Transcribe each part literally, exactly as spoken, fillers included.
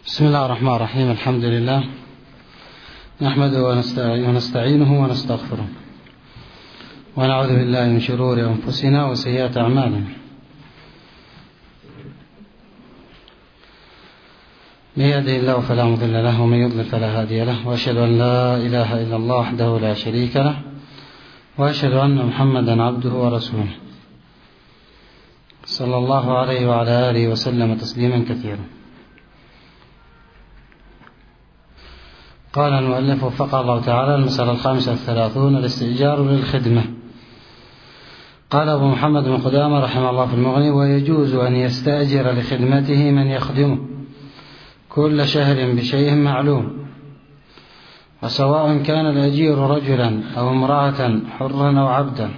بسم الله الرحمن الرحيم. الحمد لله نحمده ونستعينه ونستغفره ونعوذ بالله من شرور أنفسنا وسيئات أعمالنا. من يهده الله فلا مضل له ومن يضلل فلا هادي له، وأشهد أن لا إله إلا الله وحده لا شريك له، وأشهد أن محمدا عبده ورسوله صلى الله عليه وعلى آله وسلم تسليما كثيرا. قال المؤلف وفقه الله تعالى: المسألة الخامسة والثلاثون: الاستئجار للخدمة. قال أبو محمد بن قدامة رحمه الله في المغني: ويجوز أن يستأجر لخدمته من يخدمه كل شهر بشيء معلوم، وسواء كان الأجير رجلا أو امرأة، حرا أو عبدا.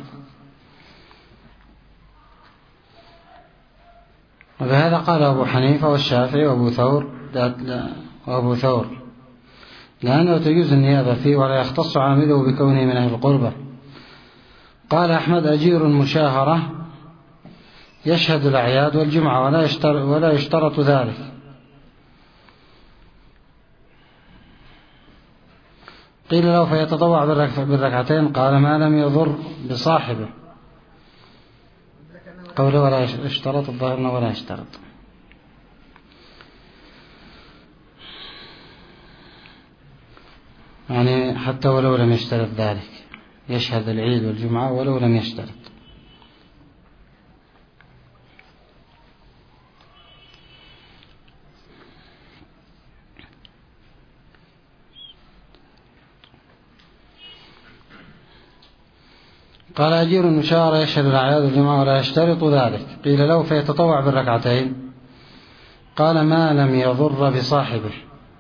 وبهذا قال أبو حنيفة والشافعي وأبو ثور وأبو ثور لأنه تجوز النيابة فيه ولا يختص عامله بكونه من أهل القربة. قال أحمد: أجير مشاهرة يشهد الأعياد والجمعة ولا يشترط, ولا يشترط ذلك. قيل له: فيتطوع بالركعتين؟ قال: ما لم يضر بصاحبه. قوله ولا يشترط الظاهر ولا يشترط. يعني حتى ولو لم يشترط ذلك، يشهد العيد والجمعة ولو لم يشترط. قال: أجير مشاهرة يشهد الأعياد والجمعة ولا يشترط ذلك. قيل له: فيتطوع بالركعتين؟ قال: ما لم يضر بصاحبه.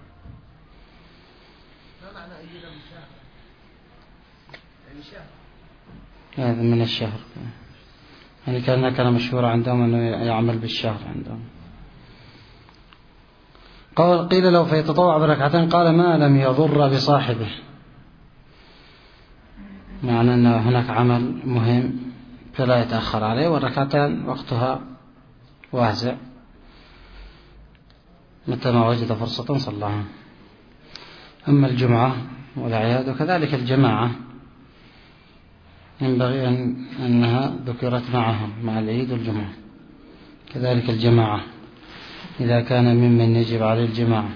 هذا من الشهر، يعني كان كان مشهور عندهم أنه يعمل بالشهر عندهم. قال: قيل له: فيتطوع بركعتين؟ قال: ما لم يضر بصاحبه، معنى أن هناك عمل مهم فلا يتأخر عليه، والركعتين وقتها واسع، متى ما وجد فرصة صلاها. أما الجمعة والأعياد وكذلك الجماعة ينبغي أن أنها ذكرت معهم مع العيد والجمعة. كذلك الجماعة إذا كان ممن يجب عليه الجماعة.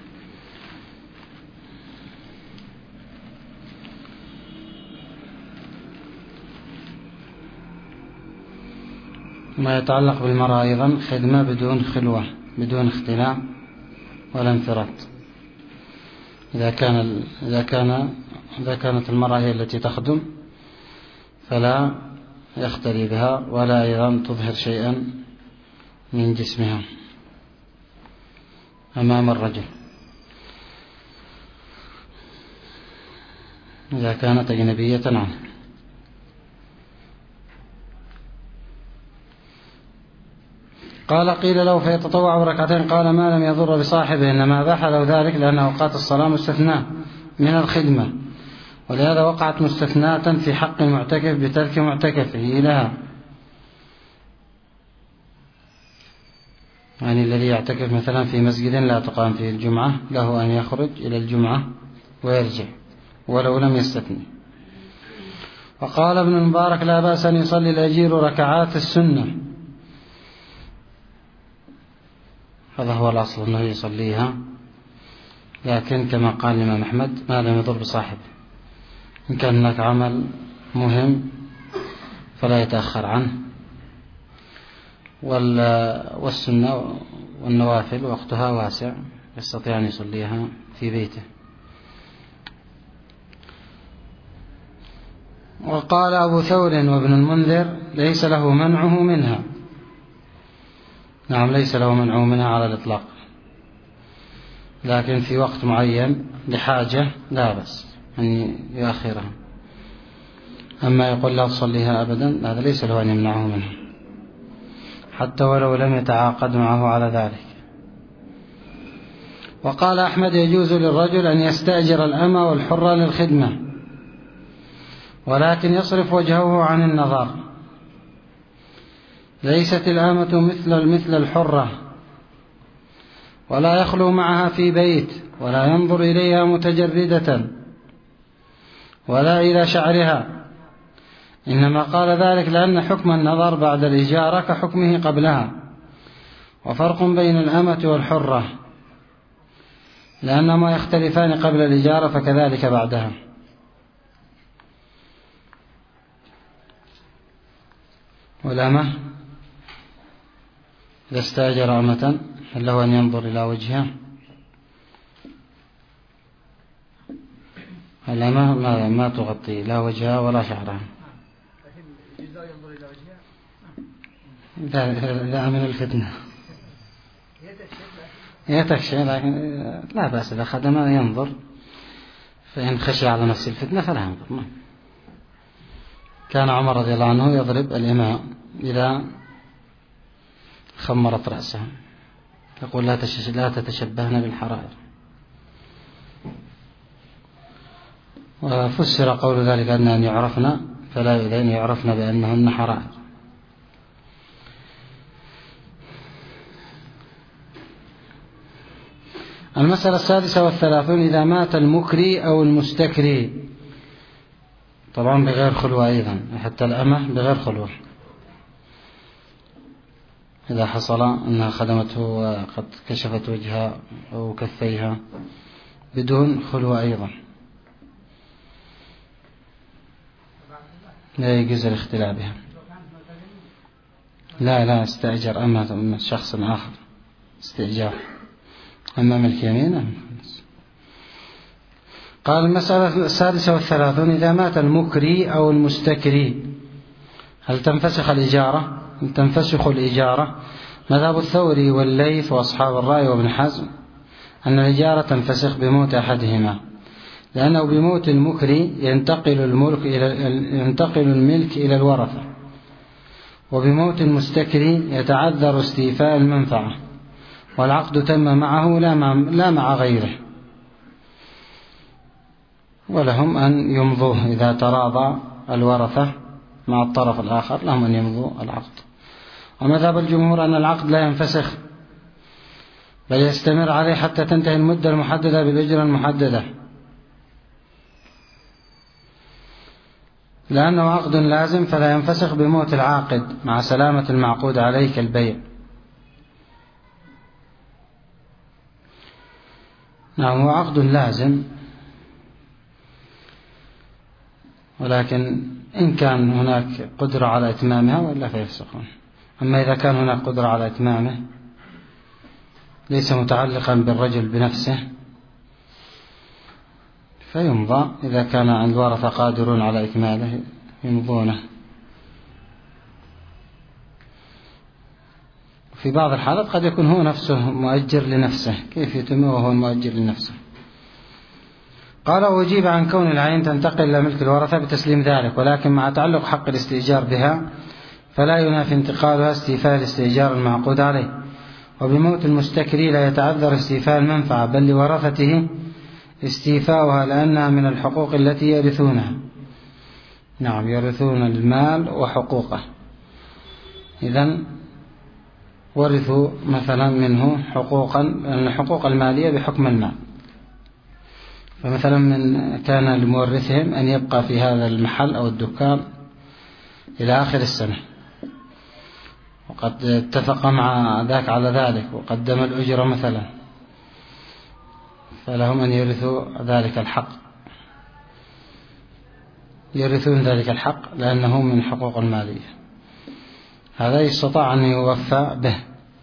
ما يتعلق بالمرأة أيضا: خدمة بدون خلوة، بدون اختلاء ولا انفراد. إذا كان إذا كان إذا كانت المرأة هي التي تخدم فلا يختلي بها ولا أيضا تظهر شيئا من جسمها أمام الرجل إذا كانت أجنبية عنه. قال: قيل له: فيتطوع بركعتين؟ قال: ما لم يضر بصاحبه، إنما أباح له ذلك لأن أوقات الصلاة مستثناة من الخدمة، ولهذا وقعت مستثناة في حق المعتكف بترك معتكفه لها، يعني الذي يعتكف مثلا في مسجد لا تقام فيه الجمعة له أن يخرج إلى الجمعة ويرجع ولو لم يستثني. وقال ابن المبارك: لا بأس أن يصلي الأجير ركعات السنة، هذا هو الأصل أنه يصليها، لكن كما قال الإمام أحمد: ما لم يضر بصاحبه. إن كان هناك عمل مهم فلا يتأخر عنه، والسنة والنوافل وقتها واسع، يستطيع أن يصليها في بيته. وقال أبو ثور وابن المنذر: ليس له منعه منها. نعم، ليس له منعه منها على الإطلاق، لكن في وقت معين لحاجة لا بأس أن يؤخرها. أما يقول لا تصليها أبدا، هذا ليس له أن يمنعه منها حتى ولو لم يتعاقد معه على ذلك. وقال أحمد: يجوز للرجل أن يستأجر الأمة والحرة للخدمة، ولكن يصرف وجهه عن النظر. ليست الأمة مثل مثل الحرة، ولا يخلو معها في بيت ولا ينظر إليها متجردة ولا إلى شعرها، إنما قال ذلك لأن حكم النظر بعد الإجارة كحكمه قبلها، وفرق بين الأمة والحرة، لأنهما يختلفان قبل الإجارة فكذلك بعدها. والأمة إذا استأجر أمة هل له أن ينظر إلى وجهها؟ الأمة ما, ما تغطي لا وجهها ولا شعرها، لا من الفتنة يتكشف، لكن لا بأس إذا خدم ينظر، فإن خشي على نفس الفتنة فلا ينظر. كان عمر رضي الله عنه يضرب الإماء إذا خمرت رأسها، يقول لا تتشبهن بالحرائر. وفسر قول ذلك أن أن يعرفن فلا يؤذين يعرفن بأنهن حرائر. المسألة السادسة والثلاثون إذا مات المكري أو المستكري، طبعا بغير خلوة أيضا، حتى الأمة بغير خلوة إذا حصل أنها خدمته وقد كشفت وجهها أو كفيها بدون خلوة أيضا لا يجوز الاختلاء بها. لا لا استأجر أمة من شخص آخر استئجار، أما ملك يمين. قال المسألة السادسة والثلاثون إذا مات المكري أو المستكري هل تنفسخ الإجارة؟ هل تنفسخ الإجارة؟ مذهب الثوري والليث وأصحاب الرأي وابن حزم أن الإجارة تنفسخ بموت أحدهما، لأنه بموت المكري ينتقل الملك إلى ينتقل الملك إلى الورثة، وبموت المستكري يتعذر استيفاء المنفعة، والعقد تم معه لا مع, لا مع غيره، ولهم أن يمضوه إذا تراضى الورثة مع الطرف الآخر، لهم أن يمضوا العقد. ومذهب الجمهور أن العقد لا ينفسخ بل يستمر عليه حتى تنتهي المدة المحددة بالأجرة المحددة، لأنه عقد لازم فلا ينفسخ بموت العاقد مع سلامة المعقود عليه كالبيع. نعم هو عقد لازم، ولكن إن كان هناك قدرة على إتمامها وإلا فيفسخون. أما إذا كان هناك قدرة على إتمامه ليس متعلقا بالرجل بنفسه فيمضى، إذا كان الورثة قادرون على إكماله يمضونه. في بعض الحالات قد يكون هو نفسه مؤجر لنفسه، كيف يتم وهو المؤجر لنفسه؟ قال وأجيب عن كون العين تنتقل إلى ملك الورثة بتسليم ذلك، ولكن مع تعلق حق الاستئجار بها فلا ينافي انتقالها استيفاء الاستئجار المعقود عليه. وبموت المستكري لا يتعذر استيفاء المنفعة بل لورثته استيفاؤها، لأنها من الحقوق التي يرثونها. نعم يرثون المال وحقوقه، إذن ورثوا مثلا منه حقوقا، الحقوق المالية بحكم المال، فمثلا من كان لمورثهم أن يبقى في هذا المحل أو الدكان إلى آخر السنة، وقد اتفق مع ذاك على ذلك وقدم الأجرة مثلا، فلهم أن يرثوا ذلك الحق، يرثون ذلك الحق لأنه من حقوق المالية. هذا يستطاع أن يوفى به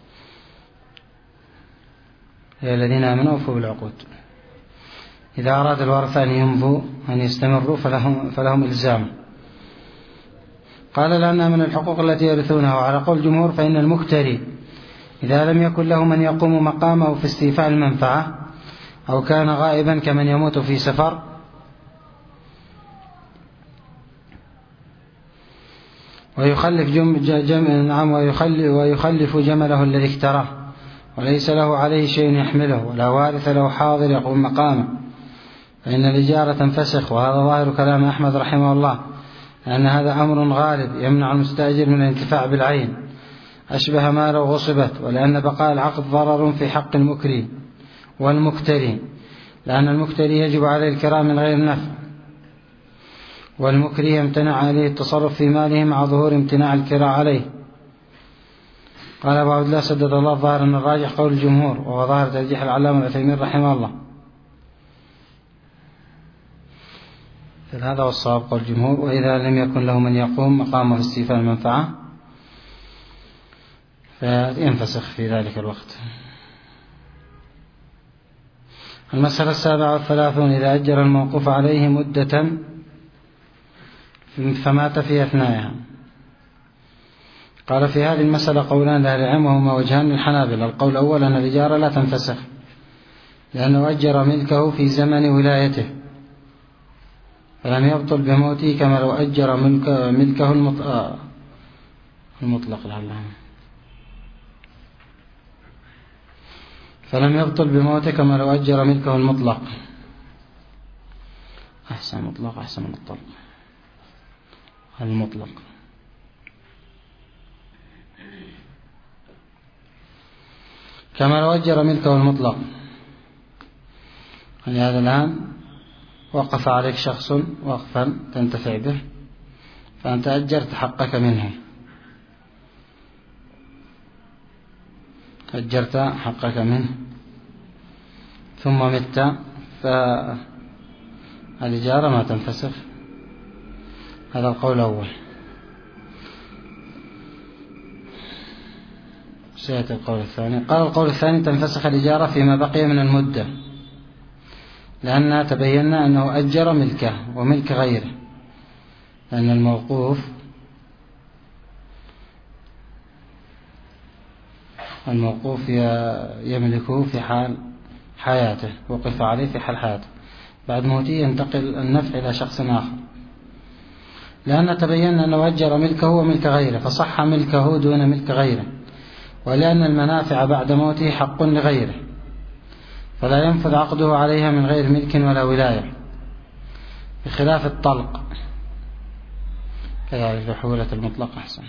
الذين آمنوا وفوا بالعقود. إذا أراد الورثة أن يمضوا أن يستمروا فلهم, فلهم إلزام. قال لأنها من الحقوق التي يرثونها. وعلى قول الجمهور فإن المكتري إذا لم يكن له من يقوم مقامه في استيفاء المنفعة أو كان غائبا كمن يموت في سفر ويخلف جم جم نعم ويخلف, ويخلف جمله الذي اكتراه وليس له عليه شيء يحمله ولا وارث له حاضر يقوم مقامه فإن الإجارة تنفسخ. وهذا ظاهر كلام أحمد رحمه الله، لأن هذا أمر غالب يمنع المستأجر من الانتفاع بالعين، أشبه ما لو غصبت، ولأن بقاء العقد ضرر في حق المكري والمكتري، لأن المكتري يجب عليه الكراء من غير نفع، والمكري يمتنع عليه التصرف في ماله مع ظهور امتناع الكراء عليه. قال أبو عبد الله سدد الله ظاهر أن الراجح قول الجمهور، وهو ظاهر ترجيح العلامة العثيمين رحمه الله. هذا هو الصواب قول الجمهور. وإذا لم يكن له من يقوم مقامه في استيفاء المنفعة فينفسخ في ذلك الوقت. المسألة السابعة والثلاثون: إذا أجر الموقوف عليه مدة فمات في أثنائها. قال في هذه المسألة قولان لأهل العلم وهما وجهان للحنابلة. القول الأول أن الإجارة لا تنفسخ، لأنه أجر ملكه في زمن ولايته فلم يبطل بموته، كما لو أجر ملكه المطلق لعلهم فلم يبطل بموته كما لو أجر ملكه المطلق. أحسن مطلق أحسن من الطلق المطلق. كما لو أجر ملكه المطلق. لهذا الآن وقف عليك شخص وقفا تنتفع به، فأنت أجرت حقك منه، أجرت حقك منه ثم مت، فالإجارة ما تنفسخ. هذا القول الأول. سيأتي القول الثاني. قال القول الثاني: تنفسخ الإجارة فيما بقي من المدة، لأننا تبينا أنه أجر ملكه وملك غيره، لأن الموقوف الموقوف يملكه في حال حياته، وقف عليه في حال حياته، بعد موته ينتقل النفع إلى شخص آخر، لأن تبينا أنه أجر ملكه وملك غيره فصح ملكه دون ملك غيره، ولأن المنافع بعد موته حق لغيره فلا ينفذ عقده عليها من غير ملك ولا ولاية، بخلاف الطلق. كذلك حولة المطلق أحسن.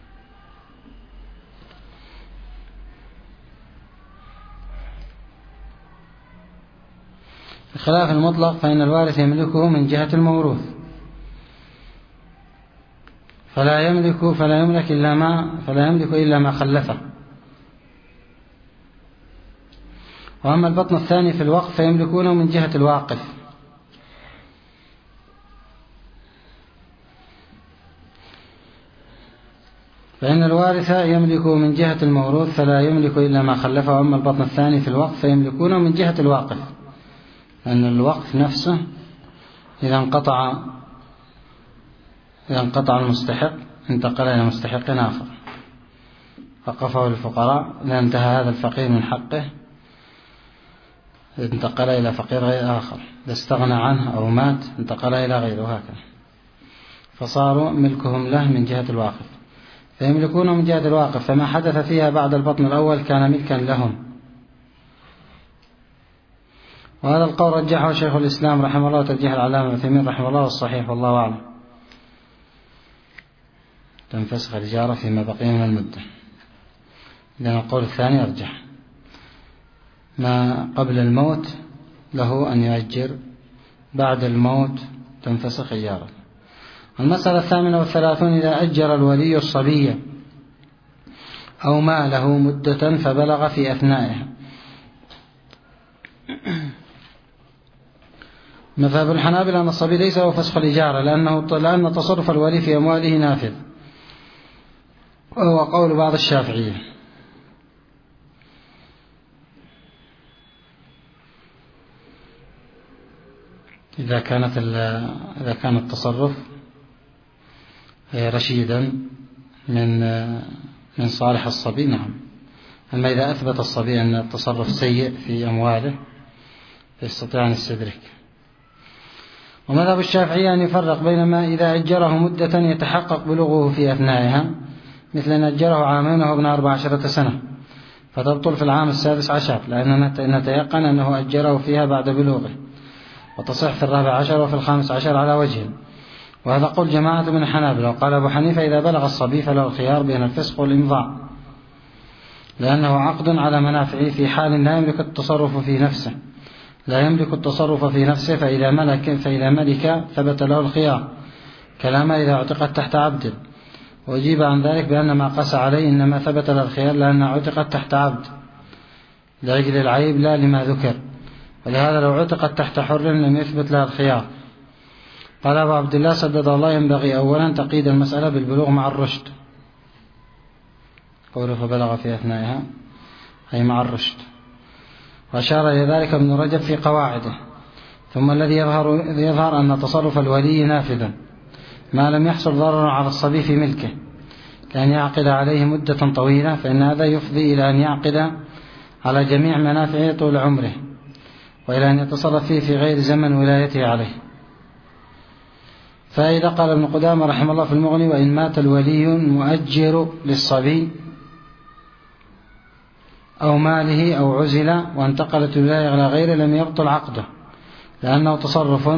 بخلاف المطلق فإن الوارث يملكه من جهة الموروث، فلا يملك فلا يملك إلا ما فلا يملك إلا ما خلفه. وأما البطن الثاني في الوقف فيملكونه من جهة الواقف، فإن الوارث يملك من جهة الموروث فلا يملك إلا ما خلفه. وأما البطن الثاني في الوقف فيملكونه من جهة الواقف، لأن الوقف نفسه إذا انقطع إذا انقطع المستحق انتقل إلى مستحق آخر، وقفه للفقراء، إذا انتهى هذا الفقير من حقه انتقل إلى فقير غير آخر، إذا استغنى عنه أو مات انتقل إلى غيره، هكذا، فصاروا ملكهم له من جهة الواقف، فيملكونه من جهة الواقف، فما حدث فيها بعد البطن الأول كان ملكا لهم. وهذا القول رجحه شيخ الإسلام رحمه الله وترجيح العلامة العثيمين رحمه الله، والصحيح والله أعلم تنفسخ الإجارة فيما بقي من المدة، لأن القول الثاني أرجح، ما قبل الموت له أن يؤجر، بعد الموت تنفسخ إجارة. المسألة الثامنة والثلاثون: إذا أجر الولي الصبية أو ما له مدة فبلغ في أثنائها. مذهب الحنابلة أن الصبي ليس له فسخ الإجارة، لأنه لأن تصرف الولي في أمواله نافذ، وهو قول بعض الشافعية. إذا كانت إذا كان التصرف رشيدا من من صالح الصبي، نعم. أما إذا أثبت الصبي أن التصرف سيء في أمواله يستطيع أن يستدرك. ومذهب الشافعية أن يفرق بين ما إذا أجره مدة يتحقق بلوغه في أثنائها، مثل أن أجره عامين وهو ابن أربع عشرة سنة فتبطل في العام السادس عشر، لأننا نتيقن أنه أجره فيها بعد بلوغه، وتصح في الرابع عشر وفي الخامس عشر على وجه. وهذا قول جماعة من الحنابلة. وقال أبو حنيفة: إذا بلغ الصبي فله الخيار بين الفسق والإمضاء، لأنه عقد على منافعه في حال لا يملك التصرف في نفسه لا يملك التصرف في نفسه فإذا ملك, فإذا ملك ثبت له الخيار، كلاما إذا اعتقد تحت عبد. وأجيب عن ذلك بأن ما قاس عليه إنما ثبت له الخيار لأنه اعتقد تحت عبد لأجل العيب لا لما ذكر، ولهذا لو اعتقد تحت حر لم يثبت له الخيار. قال أبو عبد الله سدد الله: ينبغي أولا تقييد المسألة بالبلوغ مع الرشد. قوله فبلغ في أثنائها أي مع الرشد. وأشار إلى ذلك ابن رجب في قواعده. ثم الذي يظهر, يظهر أن تصرف الولي نافذ ما لم يحصل ضرر على الصبي في ملكه، كأن يعقد عليه مدة طويلة، فإن هذا يفضي إلى أن يعقد على جميع منافعه طول عمره، وإلى أن يتصرف فيه في غير زمن ولايته عليه. فإذا قال ابن قدامة رحمه الله في المغني: وإن مات الولي مؤجر للصبي أو ماله أو عزل وانتقلت الولاية إلى غيره لم يبطل عقده، لأنه تصرف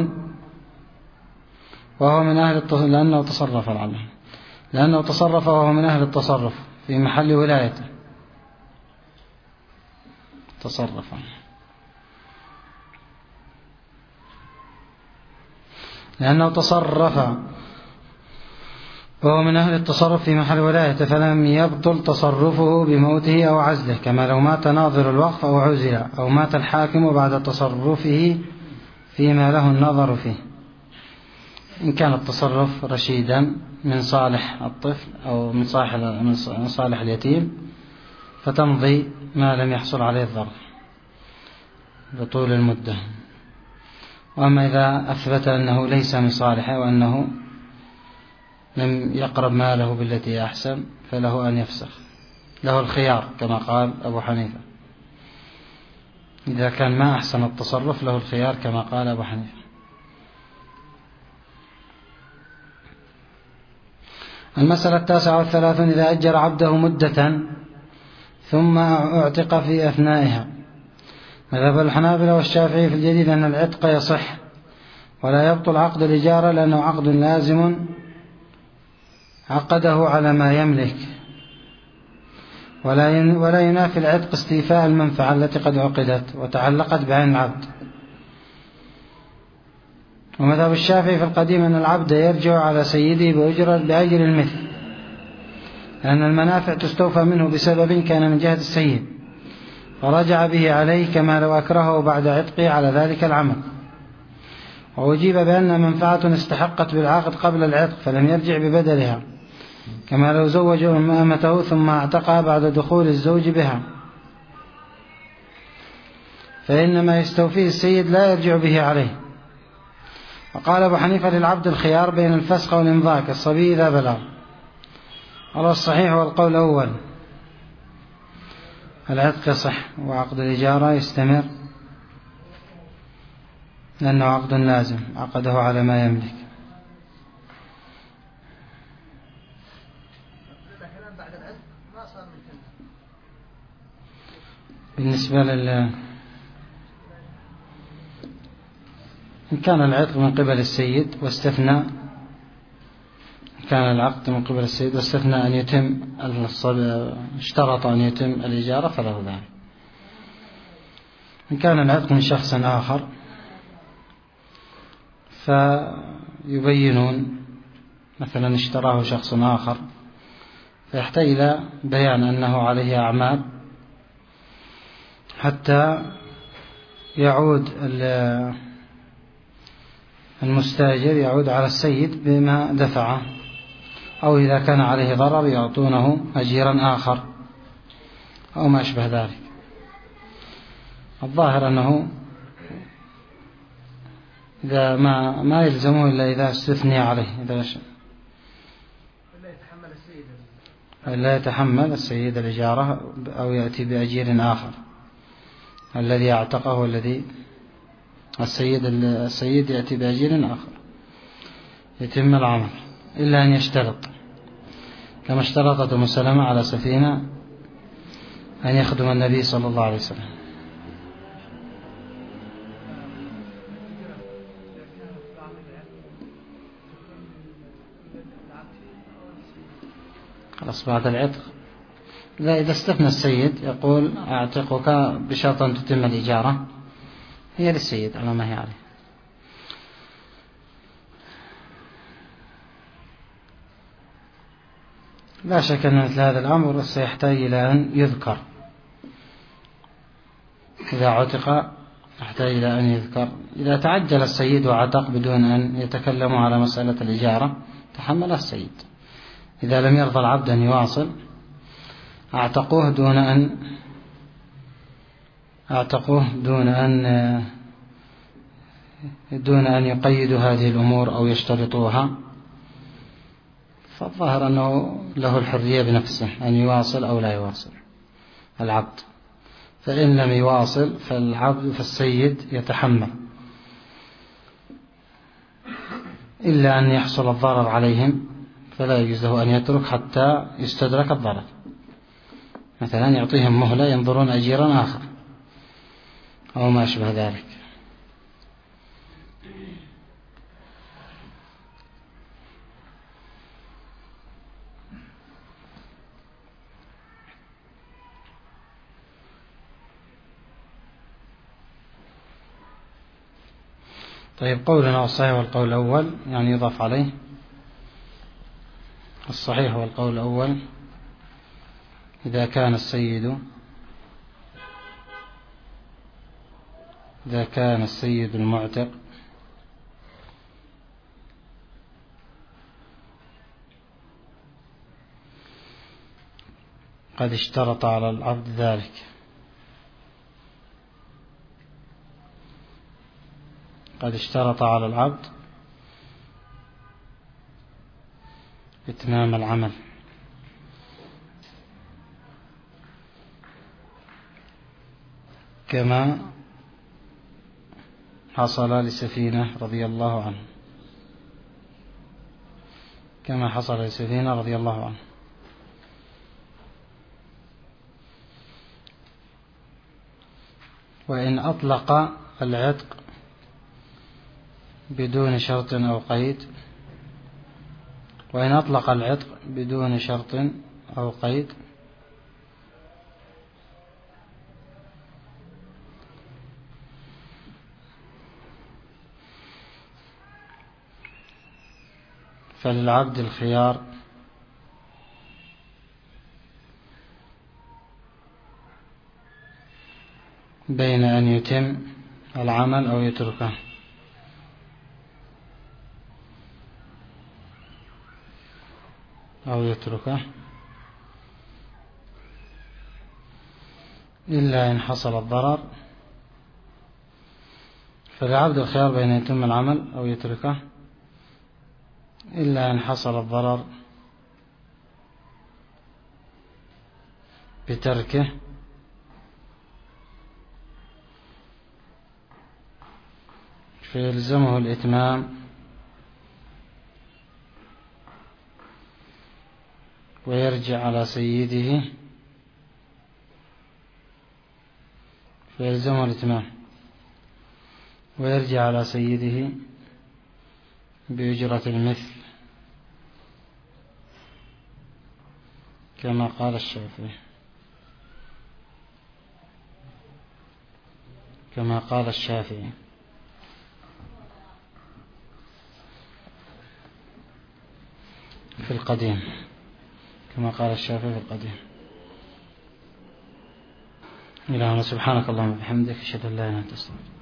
وهو من أهل التصرف لأنه تصرف العلم لأنه تصرف وهو من أهل التصرف في محل ولايته. تصرف لأنه تصرف وهو من أهل التصرف في محل ولايته، فلم يبطل تصرفه بموته أو عزله، كما لو مات ناظر الوقف أو عزل، أو مات الحاكم بعد تصرفه فيما له النظر فيه، إن كان التصرف رشيدا من صالح الطفل أو من صالح من صالح اليتيم فتمضي ما لم يحصل عليه الضرر بطول المدة. وأما إذا أثبت أنه ليس من صالحه وأنه لم يقرب ماله بالتي أحسن فله أن يفسخ، له الخيار كما قال أبو حنيفة. إذا كان ما أحسن التصرف له الخيار كما قال أبو حنيفة. المسألة التاسعة والثلاثون: إذا أجر عبده مدة ثم اعتق في أثنائها. مذهب الحنابلة والشافعي في الجديد أن العتق يصح ولا يبطل عقد الإجارة، لأنه عقد لازم عقده على ما يملك، ولا ينافي العتق استيفاء المنفعة التي قد عقدت وتعلقت بعين العبد. ومذهب الشافعي في القديم أن العبد يرجع على سيده بأجر بأجر المثل، لأن المنافع تستوفى منه بسبب كان من جهة السيد، فرجع به عليه كما لو أكرهه بعد عتقه على ذلك العمل. وأجيب بأن منفعة استحقت بالعقد قبل العتق فلم يرجع ببدلها، كما لو زوج أمته ثم اعتقها بعد دخول الزوج بها، فإنما يستوفيه السيد لا يرجع به عليه. وقال أبو حنيفة: للعبد الخيار بين الفسخ والإمضاء كالصبي إذا بلغ. والله الصحيح والقول الأول، العتق يصح وعقد الإجارة يستمر لأنه عقد لازم عقده على ما يملك. بالنسبة لل إن كان العتق من قبل السيد واستثنى كان العقد من قبل السيد واستثنى أن يتم اشترط أن يتم الإجارة فله ذلك. إن كان العتق من شخص آخر فيبينون مثلا اشتراه شخص آخر فيحتاج إلى بيان أنه عليه أعمال حتى يعود المستاجر يعود على السيد بما دفعه، أو إذا كان عليه ضرر يعطونه أجيرا آخر أو ما أشبه ذلك. الظاهر أنه إذا ما ما يلزمه إلا إذا استثني عليه، إذا لا يتحمل السيد الإجارة أو يأتي بأجير آخر. الذي اعتقه الذي السيد السيد يأتي بأجير آخر يتم العمل، إلا أن يشترط كما اشترطت أم سلمة على سفينة أن يخدم النبي صلى الله عليه وسلم. خلاص بعد العتق لا، إذا استثنى السيد يقول أعتقك بشرط أن تتم الإجارة، هي للسيد على ما هي عليه. لا شك أن مثل هذا الأمر سيحتاج إلى أن يذكر، إذا عتق يحتاج إلى أن يذكر. إذا تعجل السيد وعتق بدون أن يتكلموا على مسألة الإجارة تحملها السيد. إذا لم يرضى العبد أن يواصل أعتقوه دون أن أعتقوه دون أن دون أن يقيدوا هذه الأمور أو يشترطوها، فالظاهر أنه له الحرية بنفسه أن يواصل أو لا يواصل العبد. فإن لم يواصل فالعبد فالسيد يتحمل، إلا أن يحصل الضرر عليهم فلا يجوز له أن يترك حتى يستدرك الضرر، مثلا يعطيهم مهلة ينظرون أجيرا آخر أو ما أشبه ذلك. طيب، قولنا الصحيح والقول الأول يعني يضاف عليه. الصحيح والقول الأول إذا كان السيد إذا كان السيد المعتق قد اشترط على العبد ذلك، قد اشترط على العبد إتمام العمل، كما حصل لسفينة رضي الله عنه كما حصل لسفينة رضي الله عنه وإن أطلق العتق بدون شرط أو قيد وإن أطلق العتق بدون شرط أو قيد فللعبد الخيار بين أن يتم العمل أو يتركه، أو يتركه إلا إن حصل الضرر. فللعبد الخيار بين أن يتم العمل أو يتركه إلا إن حصل الضرر بتركه، فيلزمه الإتمام ويرجع على سيده فيلزمه الإتمام ويرجع على سيده بأجرة المثل، كما قال الشافعي كما قال الشافعي في القديم كما قال الشافعي في القديم. إلهنا سبحانك اللهم وبحمدك أشهد أن لا إله إلا أنت أستغفرك.